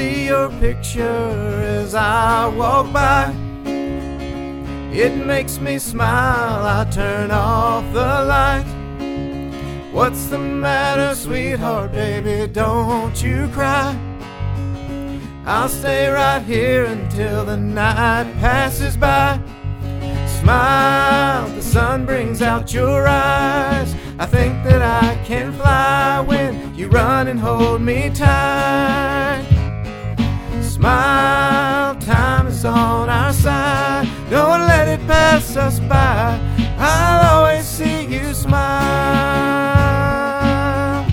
see your picture as I walk by. It makes me smile, I turn off the light. What's the matter, sweetheart, baby, don't you cry. I'll stay right here until the night passes by. Smile, the sun brings out your eyes. I think that I can fly when you run and hold me tight. Smile, time is on our side. Don't let it pass us by. I'll always see you smile.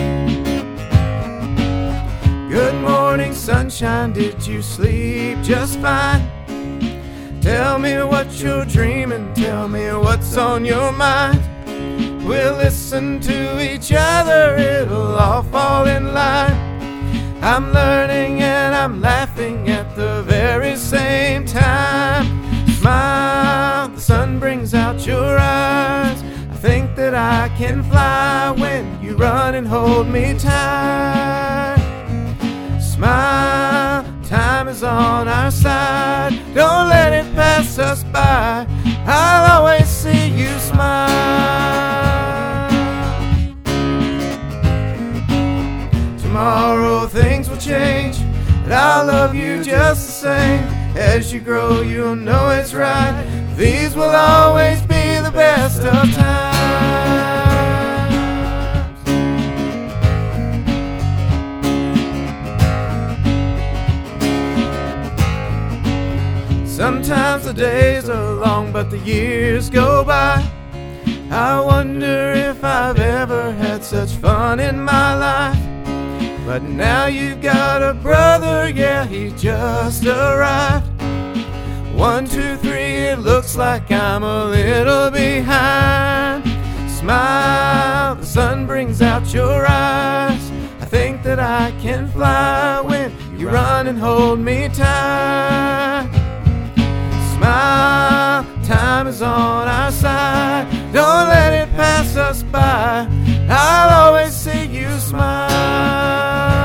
Good morning, sunshine, did you sleep just fine? Tell me what you're dreaming, tell me what's on your mind. We'll listen to each other, it'll all fall in line. I'm learning and I'm laughing at the very same time. Smile, the sun brings out your eyes. I think that I can fly when you run and hold me tight. Smile, time is on our side. Don't let it pass us by. I'll always see you smile. Tomorrow things will change, but I'll love you just the same. As you grow, you'll know it's right. These will always be the best of times. Sometimes the days are long, but the years go by. I wonder if I've ever had such fun in my life. But now you've got a brother, yeah, he just arrived. 1, 2, 3, it looks like I'm a little behind. Smile, the sun brings out your eyes. I think that I can fly when you run and hold me tight. Smile, time is on our side. Don't let it pass us by. I'll always see you smile.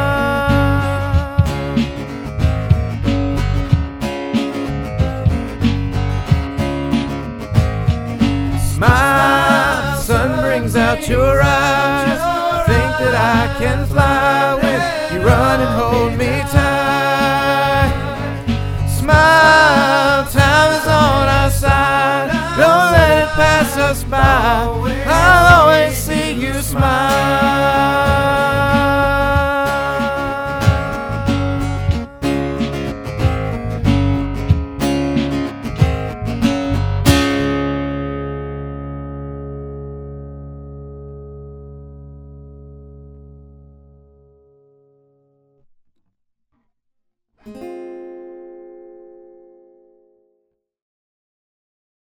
Smile, the sun brings out your eyes. I think that I can fly when you run and hold me tight. Smile, time is on our side. Don't let it pass us by. I'll always see you smile.